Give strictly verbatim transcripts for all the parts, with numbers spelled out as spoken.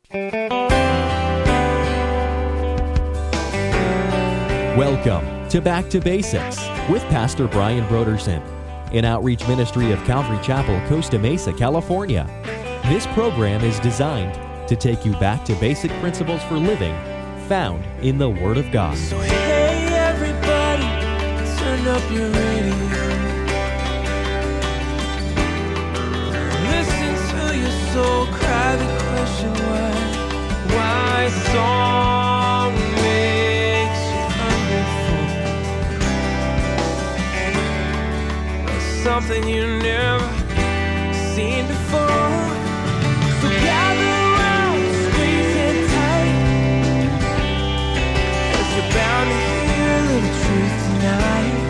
Welcome to Back to Basics with Pastor Brian Brodersen, an outreach ministry of Calvary Chapel, Costa Mesa, California. This program is designed to take you back to basic principles for living found in the Word of God. So hey everybody, turn up your radio. Listen to your soul cry the question why, why song makes you hungry for something you never seen before. So gather around, squeeze it tight, 'cause you're bound to hear a little truth tonight.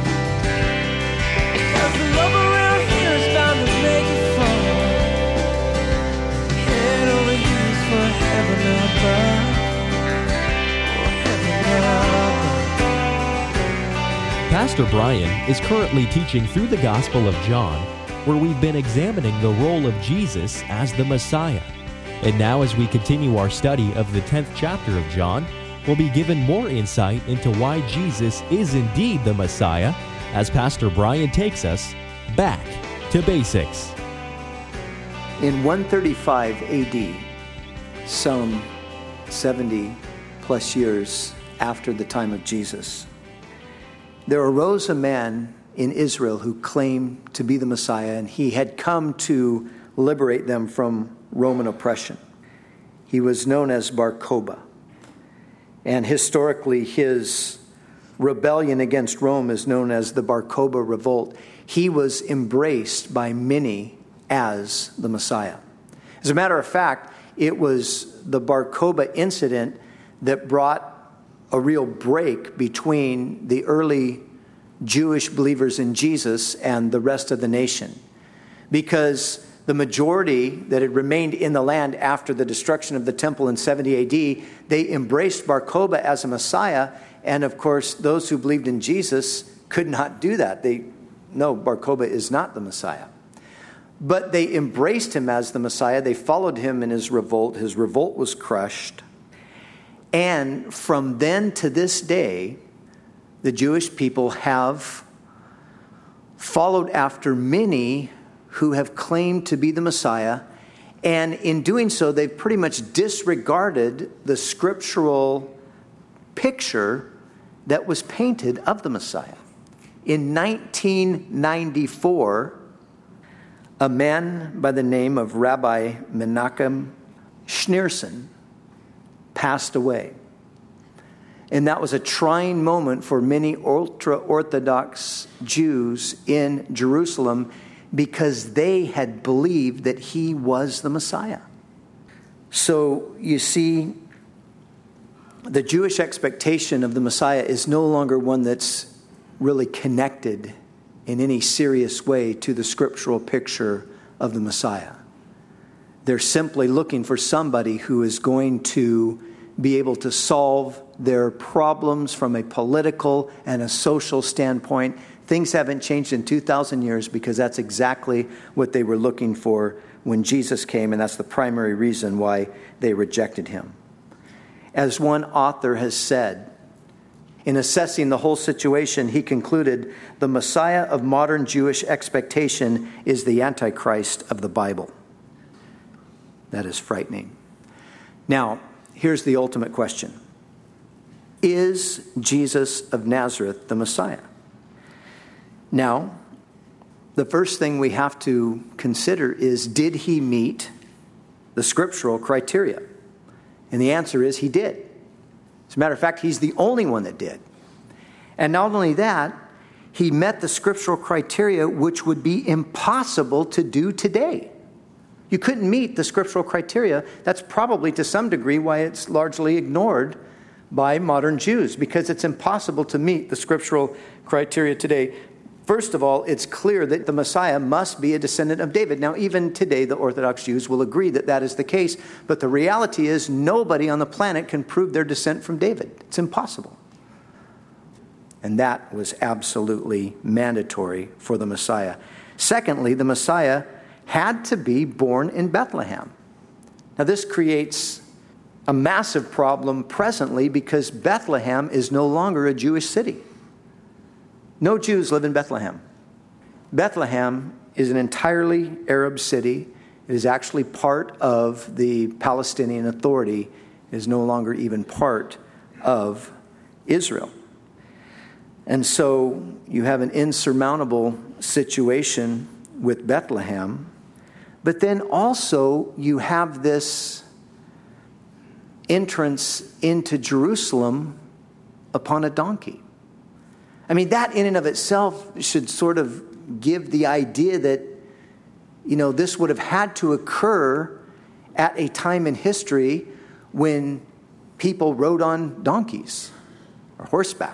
'Cause the love around here is bound to make you fall. Head over heels for heaven above. Oh, heaven above. Pastor Brian is currently teaching through the Gospel of John, where we've been examining the role of Jesus as the Messiah. And now as we continue our study of the tenth chapter of John, we'll be given more insight into why Jesus is indeed the Messiah as Pastor Brian takes us back to basics. In one thirty-five A D, some seventy plus years after the time of Jesus, there arose a man in Israel who claimed to be the Messiah, and he had come to liberate them from Roman oppression. He was known as Bar Kokhba. And historically, his rebellion against Rome is known as the Bar Kokhba Revolt. He was embraced by many as the Messiah. As a matter of fact, it was the Bar Kokhba incident that brought a real break between the early Jewish believers in Jesus and the rest of the nation, because the majority that had remained in the land after the destruction of the temple in seventy A D, they embraced Bar Kokhba as a Messiah, and of course those who believed in Jesus could not do that. They no, Bar Kokhba is not the Messiah. But they embraced him as the Messiah. They followed him in his revolt. His revolt was crushed. And from then to this day, the Jewish people have followed after many who have claimed to be the Messiah, and in doing so, they've pretty much disregarded the scriptural picture that was painted of the Messiah. In nineteen ninety-four, a man by the name of Rabbi Menachem Schneerson passed away. And that was a trying moment for many ultra-Orthodox Jews in Jerusalem, because they had believed that he was the Messiah. So you see, the Jewish expectation of the Messiah is no longer one that's really connected in any serious way to the scriptural picture of the Messiah. They're simply looking for somebody who is going to be able to solve their problems from a political and a social standpoint. Things haven't changed in two thousand years, because that's exactly what they were looking for when Jesus came, and that's the primary reason why they rejected him. As one author has said, in assessing the whole situation, he concluded, the Messiah of modern Jewish expectation is the Antichrist of the Bible. That is frightening. Now, here's the ultimate question. Is Jesus of Nazareth the Messiah? Now, the first thing we have to consider is, did he meet the scriptural criteria? And the answer is he did. As a matter of fact, he's the only one that did. And not only that, he met the scriptural criteria, which would be impossible to do today. You couldn't meet the scriptural criteria. That's probably to some degree why it's largely ignored by modern Jews, because it's impossible to meet the scriptural criteria today. First of all, it's clear that the Messiah must be a descendant of David. Now, even today, the Orthodox Jews will agree that that is the case. But the reality is, nobody on the planet can prove their descent from David. It's impossible. And that was absolutely mandatory for the Messiah. Secondly, the Messiah had to be born in Bethlehem. Now this creates a massive problem presently because Bethlehem is no longer a Jewish city. No Jews live in Bethlehem. Bethlehem is an entirely Arab city. It is actually part of the Palestinian Authority. It is no longer even part of Israel. And so you have an insurmountable situation with Bethlehem. But then also you have this entrance into Jerusalem upon a donkey. I mean, that in and of itself should sort of give the idea that, you know, this would have had to occur at a time in history when people rode on donkeys or horseback.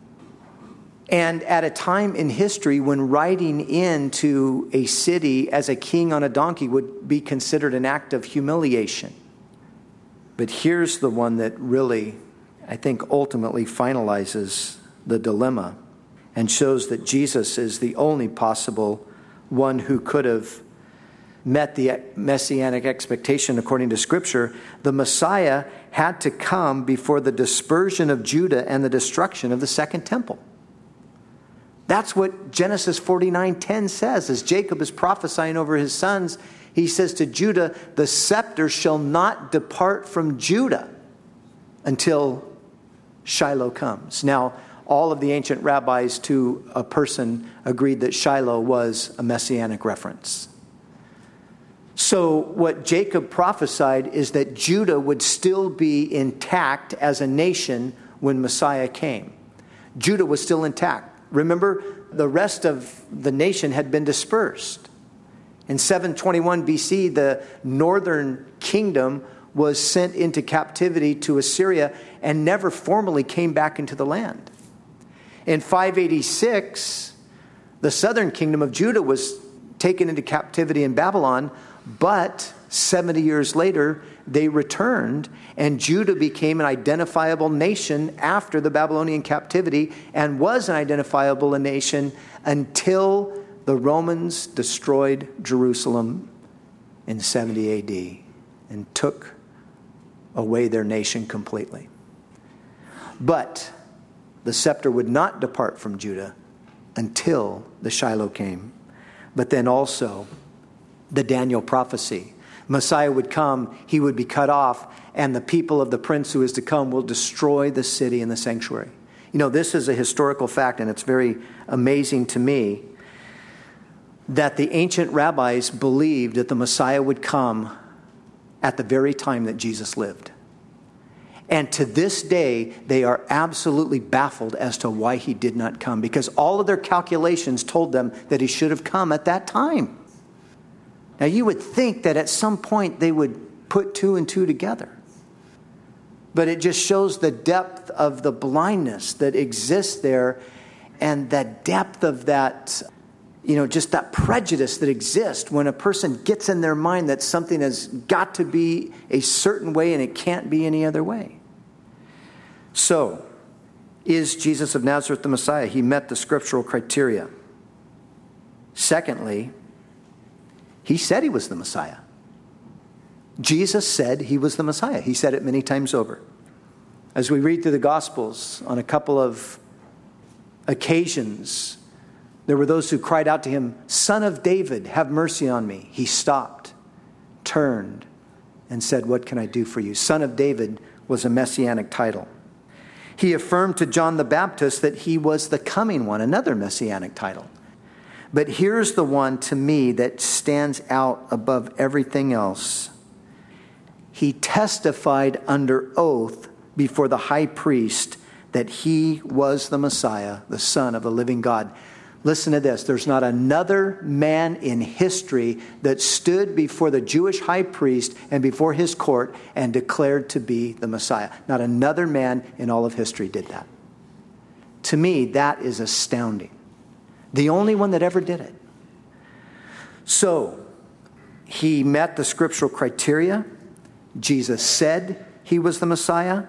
And at a time in history when riding into a city as a king on a donkey would be considered an act of humiliation. But here's the one that really, I think, ultimately finalizes the dilemma and shows that Jesus is the only possible one who could have met the messianic expectation according to Scripture. The Messiah had to come before the dispersion of Judah and the destruction of the second temple. That's what Genesis forty-nine ten says. As Jacob is prophesying over his sons, he says to Judah, the scepter shall not depart from Judah until Shiloh comes. Now, all of the ancient rabbis to a person agreed that Shiloh was a messianic reference. So what Jacob prophesied is that Judah would still be intact as a nation when Messiah came. Judah was still intact. Remember, the rest of the nation had been dispersed. In seven twenty-one B C, the northern kingdom was sent into captivity to Assyria and never formally came back into the land. In five eighty-six, the southern kingdom of Judah was taken into captivity in Babylon, but seventy years later, they returned, and Judah became an identifiable nation after the Babylonian captivity and was an identifiable nation until the Romans destroyed Jerusalem in seventy A D and took away their nation completely. But the scepter would not depart from Judah until the Shiloh came. But then also the Daniel prophecy. Messiah would come, he would be cut off, and the people of the prince who is to come will destroy the city and the sanctuary. You know, this is a historical fact, and it's very amazing to me that the ancient rabbis believed that the Messiah would come at the very time that Jesus lived. And to this day, they are absolutely baffled as to why he did not come, because all of their calculations told them that he should have come at that time. Now, you would think that at some point they would put two and two together. But it just shows the depth of the blindness that exists there and the depth of that, you know, just that prejudice that exists when a person gets in their mind that something has got to be a certain way and it can't be any other way. So, is Jesus of Nazareth the Messiah? He met the scriptural criteria. Secondly, he said he was the Messiah. Jesus said he was the Messiah. He said it many times over. As we read through the Gospels, on a couple of occasions, there were those who cried out to him, "Son of David, have mercy on me." He stopped, turned, and said, "What can I do for you?" Son of David was a messianic title. He affirmed to John the Baptist that he was the coming one, another messianic title. But here's the one to me that stands out above everything else. He testified under oath before the high priest that he was the Messiah, the Son of the living God. Listen to this. There's not another man in history that stood before the Jewish high priest and before his court and declared to be the Messiah. Not another man in all of history did that. To me, that is astounding. The only one that ever did it. So, he met the scriptural criteria. Jesus said he was the Messiah.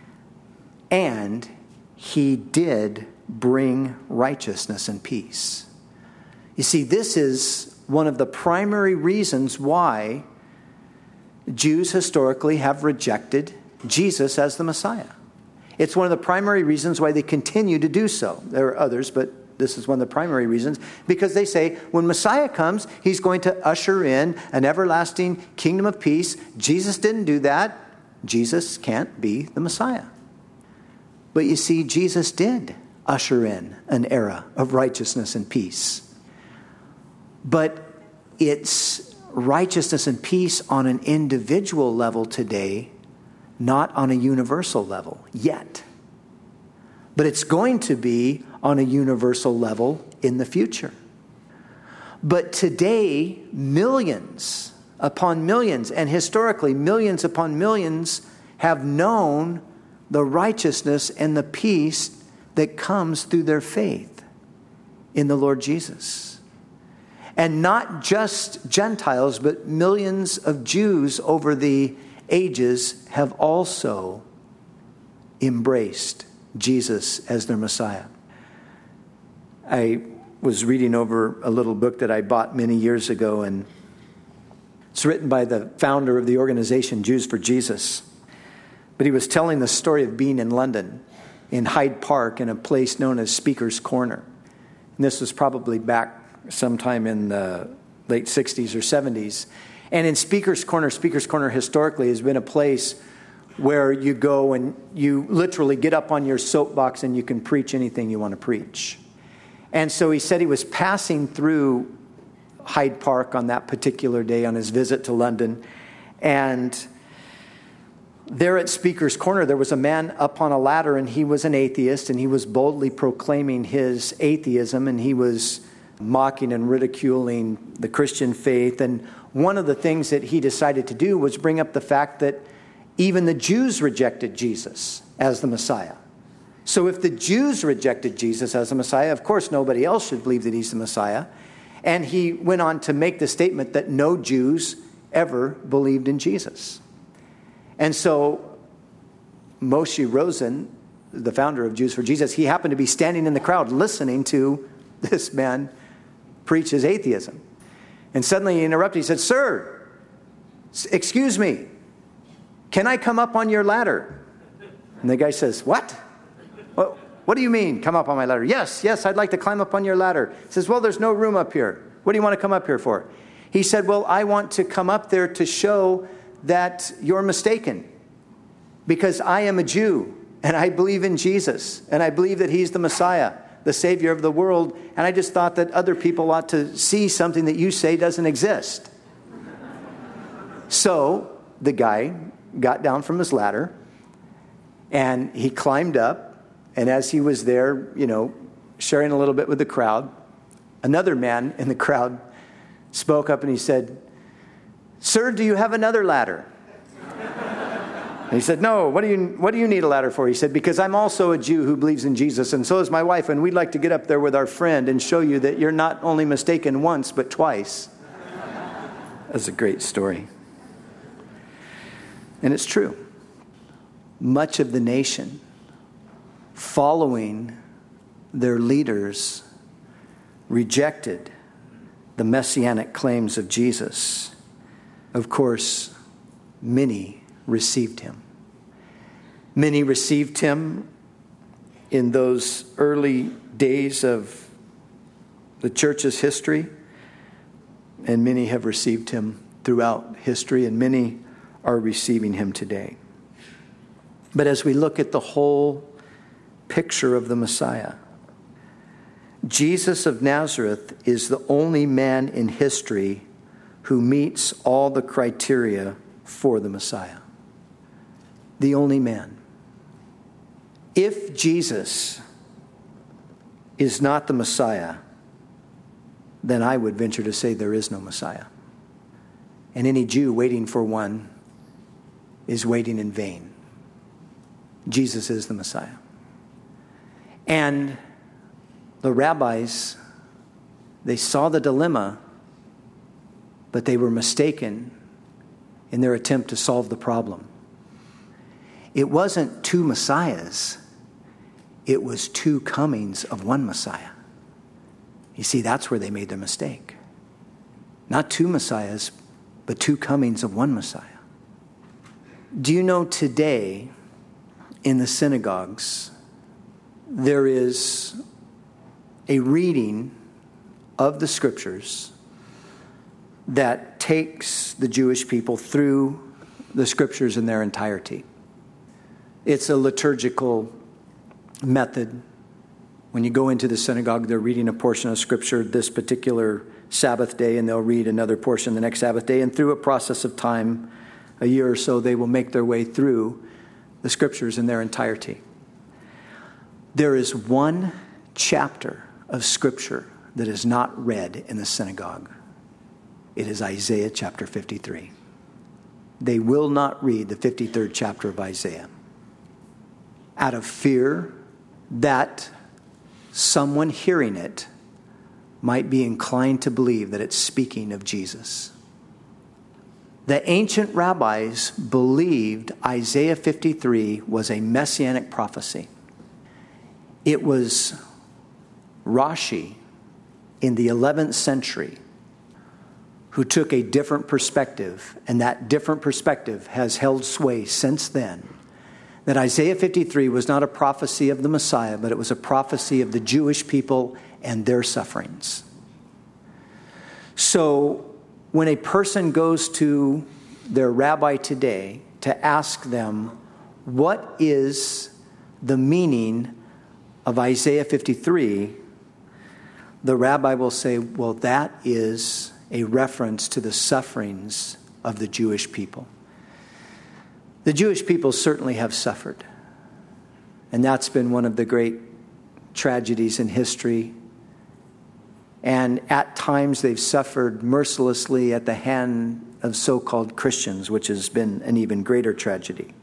And he did bring righteousness and peace. You see, this is one of the primary reasons why Jews historically have rejected Jesus as the Messiah. It's one of the primary reasons why they continue to do so. There are others, but this is one of the primary reasons, because they say when Messiah comes, he's going to usher in an everlasting kingdom of peace. Jesus didn't do that. Jesus can't be the Messiah. But you see, Jesus did usher in an era of righteousness and peace. But it's righteousness and peace on an individual level today, not on a universal level yet. But it's going to be on a universal level in the future. But today, millions upon millions, and historically millions upon millions, have known the righteousness and the peace that comes through their faith in the Lord Jesus. And not just Gentiles, but millions of Jews over the ages have also embraced Jesus as their Messiah. I was reading over a little book that I bought many years ago, and it's written by the founder of the organization Jews for Jesus. But he was telling the story of being in London, in Hyde Park, in a place known as Speaker's Corner. And this was probably back sometime in the late sixties or seventies. And in Speaker's Corner, Speaker's Corner historically has been a place where you go and you literally get up on your soapbox and you can preach anything you want to preach. And so he said he was passing through Hyde Park on that particular day on his visit to London. And there at Speaker's Corner, there was a man up on a ladder, and he was an atheist, and he was boldly proclaiming his atheism, and he was mocking and ridiculing the Christian faith. And one of the things that he decided to do was bring up the fact that even the Jews rejected Jesus as the Messiah. So if the Jews rejected Jesus as the Messiah, of course nobody else should believe that he's the Messiah. And he went on to make the statement that no Jews ever believed in Jesus. And so Moshe Rosen, the founder of Jews for Jesus, he happened to be standing in the crowd listening to this man preach his atheism. And suddenly he interrupted. He said, "Sir, excuse me, can I come up on your ladder?" And the guy says, "What? What, what do you mean, come up on my ladder?" "Yes, yes, I'd like to climb up on your ladder." He says, "Well, there's no room up here. What do you want to come up here for?" He said, "Well, I want to come up there to show that you're mistaken, because I am a Jew and I believe in Jesus and I believe that he's the Messiah, the Savior of the world, and I just thought that other people ought to see something that you say doesn't exist." So the guy got down from his ladder and he climbed up, and as he was there, you know, sharing a little bit with the crowd, another man in the crowd spoke up and he said, "Sir, do you have another ladder?" And he said, "No, what do you what do you need a ladder for?" He said, "Because I'm also a Jew who believes in Jesus, and so is my wife, and we'd like to get up there with our friend and show you that you're not only mistaken once, but twice." That's a great story. And it's true. Much of the nation, following their leaders, rejected the messianic claims of Jesus. Of course, many received him. Many received him in those early days of the church's history, and many have received him throughout history, and many are receiving him today. But as we look at the whole picture of the Messiah, Jesus of Nazareth is the only man in history who meets all the criteria for the Messiah. The only man. If Jesus is not the Messiah, then I would venture to say there is no Messiah. And any Jew waiting for one is waiting in vain. Jesus is the Messiah. And the rabbis, they saw the dilemma, but they were mistaken in their attempt to solve the problem. It wasn't two Messiahs. It was two comings of one Messiah. You see, that's where they made their mistake. Not two Messiahs, but two comings of one Messiah. Do you know today in the synagogues there is a reading of the scriptures that takes the Jewish people through the scriptures in their entirety? It's a liturgical method. When you go into the synagogue, they're reading a portion of scripture this particular Sabbath day, and they'll read another portion the next Sabbath day. And through a process of time, a year or so, they will make their way through the scriptures in their entirety. There is one chapter of scripture that is not read in the synagogue. It is Isaiah chapter fifty-three. They will not read the fifty-third chapter of Isaiah out of fear that someone hearing it might be inclined to believe that it's speaking of Jesus. The ancient rabbis believed Isaiah fifty-three was a messianic prophecy. It was Rashi in the eleventh century who took a different perspective, and that different perspective has held sway since then, that Isaiah fifty-three was not a prophecy of the Messiah, but it was a prophecy of the Jewish people and their sufferings. So when a person goes to their rabbi today to ask them, what is the meaning of Isaiah fifty-three, the rabbi will say, well, that is a reference to the sufferings of the Jewish people. The Jewish people certainly have suffered. And that's been one of the great tragedies in history. And at times they've suffered mercilessly at the hand of so-called Christians, which has been an even greater tragedy.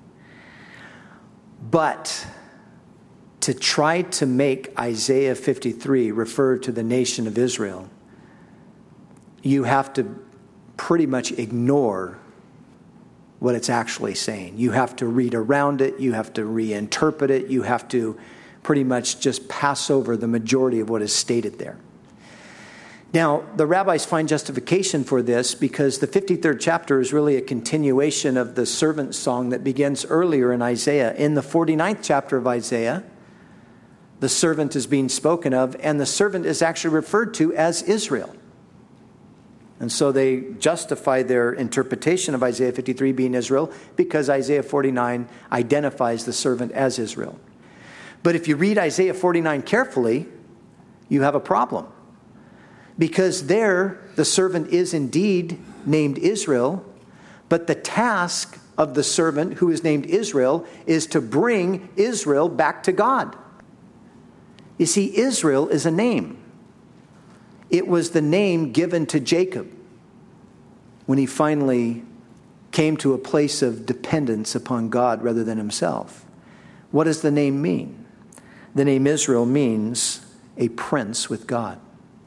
But to try to make Isaiah fifty-three refer to the nation of Israel, you have to pretty much ignore what it's actually saying. You have to read around it. You have to reinterpret it. You have to pretty much just pass over the majority of what is stated there. Now, the rabbis find justification for this because the fifty-third chapter is really a continuation of the servant song that begins earlier in Isaiah. In the forty-ninth chapter of Isaiah, the servant is being spoken of, and the servant is actually referred to as Israel. And so they justify their interpretation of Isaiah fifty-three being Israel because Isaiah forty-nine identifies the servant as Israel. But if you read Isaiah forty-nine carefully, you have a problem. Because there, the servant is indeed named Israel, but the task of the servant who is named Israel is to bring Israel back to God. You see, Israel is a name. It was the name given to Jacob when he finally came to a place of dependence upon God rather than himself. What does the name mean? The name Israel means a prince with God.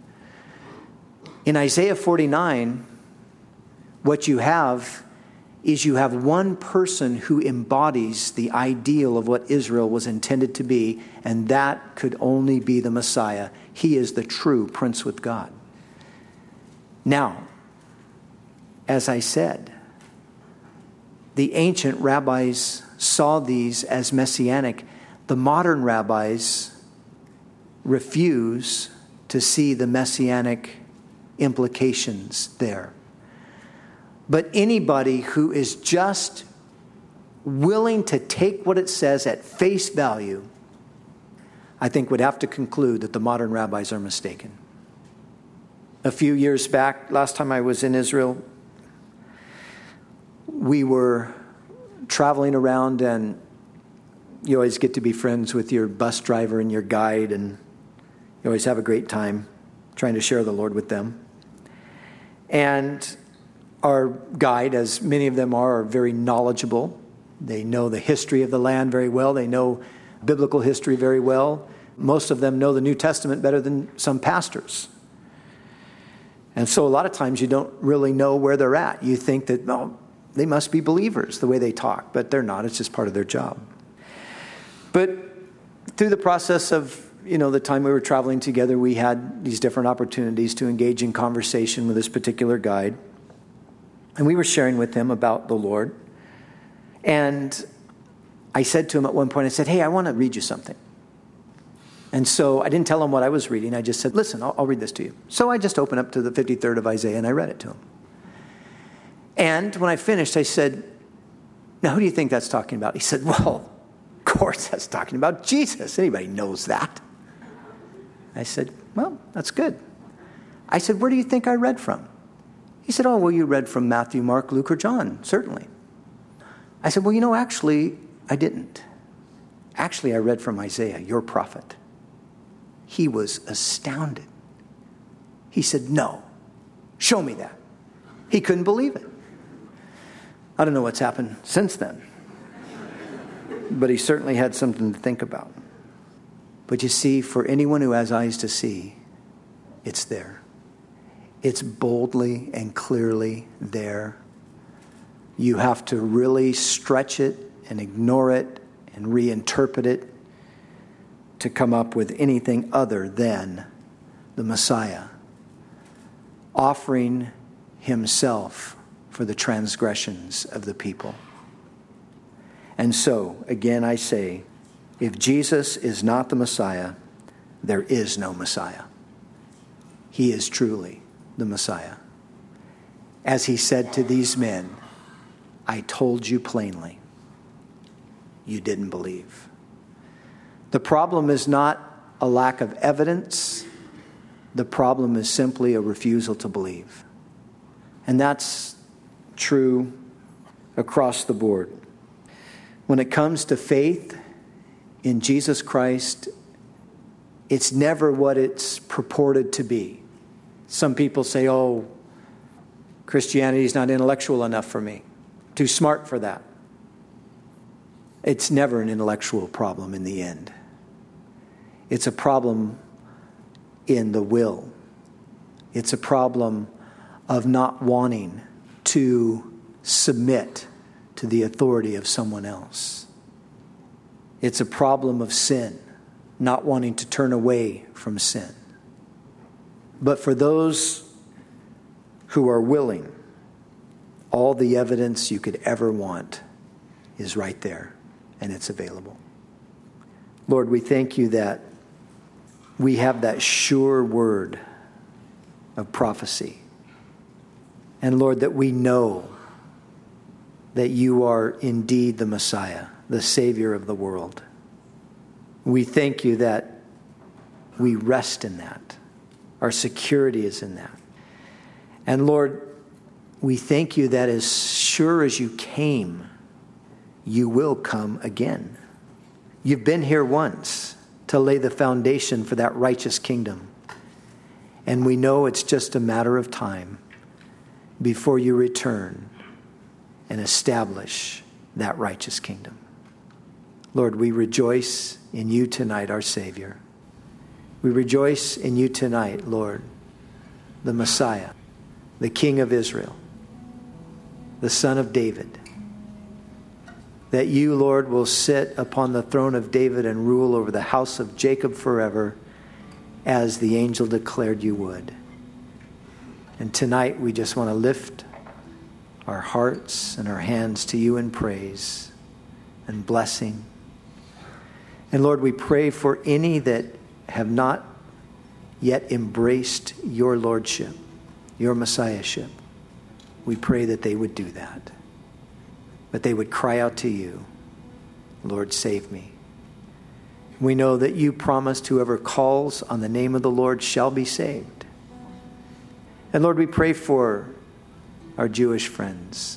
In Isaiah forty-nine, what you have is you have one person who embodies the ideal of what Israel was intended to be, and that could only be the Messiah. He is the true prince with God. Now, as I said, the ancient rabbis saw these as messianic. The modern rabbis refuse to see the messianic implications there. But anybody who is just willing to take what it says at face value, I think would have to conclude that the modern rabbis are mistaken. A few years back, last time I was in Israel, we were traveling around, and you always get to be friends with your bus driver and your guide, and you always have a great time trying to share the Lord with them. And our guide, as many of them are, are very knowledgeable. They know the history of the land very well. They know biblical history very well. Most of them know the New Testament better than some pastors. And so a lot of times you don't really know where they're at. You think that, well, they must be believers the way they talk, but they're not. It's just part of their job. But through the process of, you know, the time we were traveling together, we had these different opportunities to engage in conversation with this particular guide. And we were sharing with him about the Lord. And I said to him at one point, I said, hey, I want to read you something. And so I didn't tell him what I was reading. I just said, listen, I'll, I'll read this to you. So I just opened up to the fifty-third of Isaiah and I read it to him. And when I finished, I said, now who do you think that's talking about? He said, well, of course that's talking about Jesus. Anybody knows that. I said, well, that's good. I said, where do you think I read from? He said, oh, well, you read from Matthew, Mark, Luke, or John, certainly. I said, well, you know, actually, I didn't. Actually, I read from Isaiah, your prophet. He was astounded. He said, no, show me that. He couldn't believe it. I don't know what's happened since then. But he certainly had something to think about. But you see, for anyone who has eyes to see, it's there. It's boldly and clearly there. You have to really stretch it and ignore it and reinterpret it to come up with anything other than the Messiah offering himself for the transgressions of the people. And so, again, I say, if Jesus is not the Messiah, there is no Messiah. He is truly the Messiah. As he said to these men, I told you plainly, you didn't believe. The problem is not a lack of evidence. The problem is simply a refusal to believe. And that's true across the board. When it comes to faith in Jesus Christ, it's never what it's purported to be. Some people say, oh, Christianity is not intellectual enough for me. Too smart for that. It's never an intellectual problem in the end. It's a problem in the will. It's a problem of not wanting to submit to the authority of someone else. It's a problem of sin, not wanting to turn away from sin. But for those who are willing, all the evidence you could ever want is right there, and it's available. Lord, we thank you that we have that sure word of prophecy. And Lord, that we know that you are indeed the Messiah, the Savior of the world. We thank you that we rest in that. Our security is in that. And Lord, we thank you that as sure as you came, you will come again. You've been here once to lay the foundation for that righteous kingdom. And we know it's just a matter of time before you return and establish that righteous kingdom. Lord, we rejoice in you tonight, our Savior. We rejoice in you tonight, Lord, the Messiah, the King of Israel, the Son of David. That you, Lord, will sit upon the throne of David and rule over the house of Jacob forever, as the angel declared you would. And tonight we just want to lift our hearts and our hands to you in praise and blessing. And Lord, we pray for any that have not yet embraced your lordship, your messiahship. We pray that they would do that. But they would cry out to you, Lord, save me. We know that you promised whoever calls on the name of the Lord shall be saved. And Lord, we pray for our Jewish friends.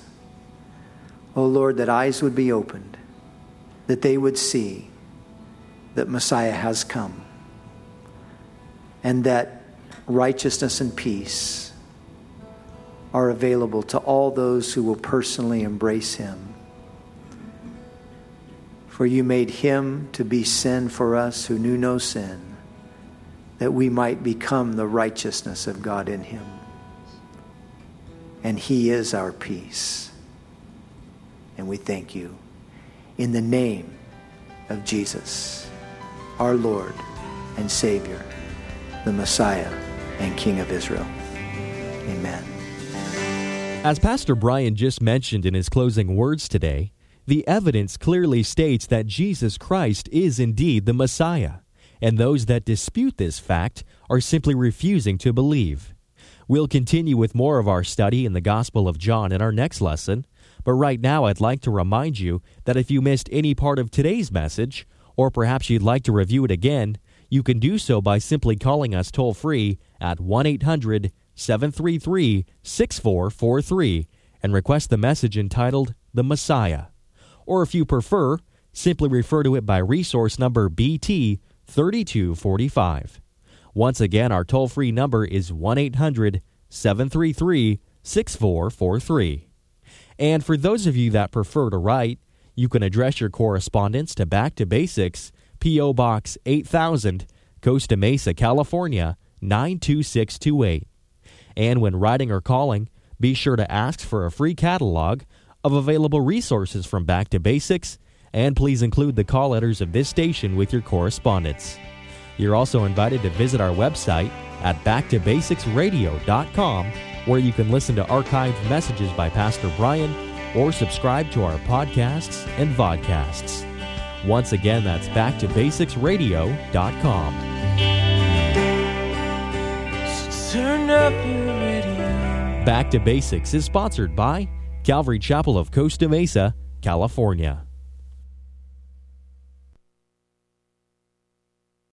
Oh Lord, that eyes would be opened, that they would see that Messiah has come, and that righteousness and peace are available to all those who will personally embrace him. For you made him to be sin for us who knew no sin, that we might become the righteousness of God in him. And he is our peace. And we thank you in the name of Jesus, our Lord and Savior, the Messiah and King of Israel. Amen. As Pastor Brian just mentioned in his closing words today, The evidence clearly states that Jesus Christ is indeed the Messiah, and those that dispute this fact are simply refusing to believe. We'll continue with more of our study in the Gospel of John in our next lesson, but right now I'd like to remind you that if you missed any part of today's message, or perhaps you'd like to review it again, you can do so by simply calling us toll-free at one eight hundred seven three three six four four three and request the message entitled The Messiah. Or if you prefer, simply refer to it by resource number B T thirty-two forty-five. Once again, our toll-free number is one eight hundred seven three three six four four three. And for those of you that prefer to write, you can address your correspondence to Back to Basics, P O. Box eight thousand, Costa Mesa, California, nine two six two eight. And when writing or calling, be sure to ask for a free catalog of available resources from Back to Basics, and please include the call letters of this station with your correspondence. You're also invited to visit our website at back to basics radio dot com, where you can listen to archived messages by Pastor Brian or subscribe to our podcasts and vodcasts. Once again, that's back to basics radio dot com. So turn up your radio. Back to Basics is sponsored by Calvary Chapel of Costa Mesa, California.